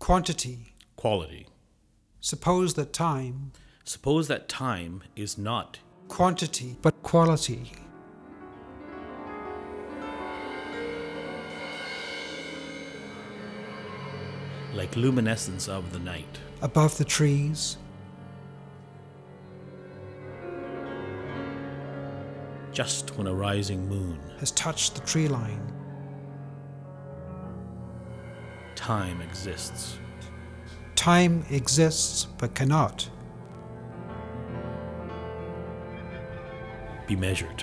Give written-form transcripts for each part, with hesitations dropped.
quantity. quality. Suppose that time, Suppose that time is not quantity, but quality. like luminescence of the night, Above the trees, just when a rising moon. has touched the tree line. Time exists. Time exists, but cannot. Be measured.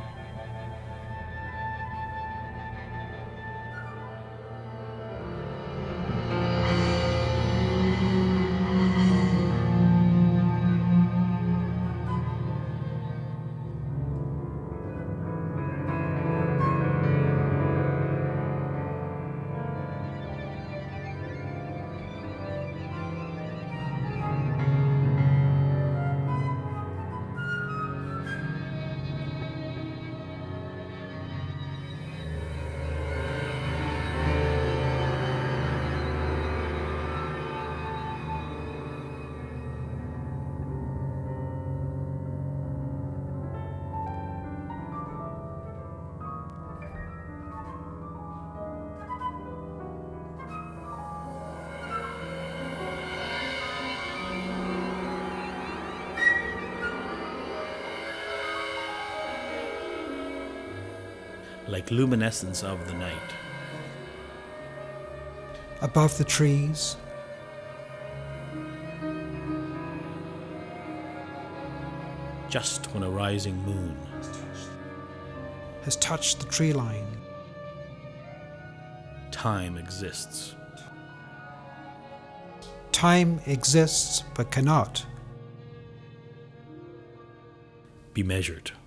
Like luminescence of the night, Above the trees, just when a rising moon. has touched the tree line. Time exists. Time exists, but cannot. Be measured.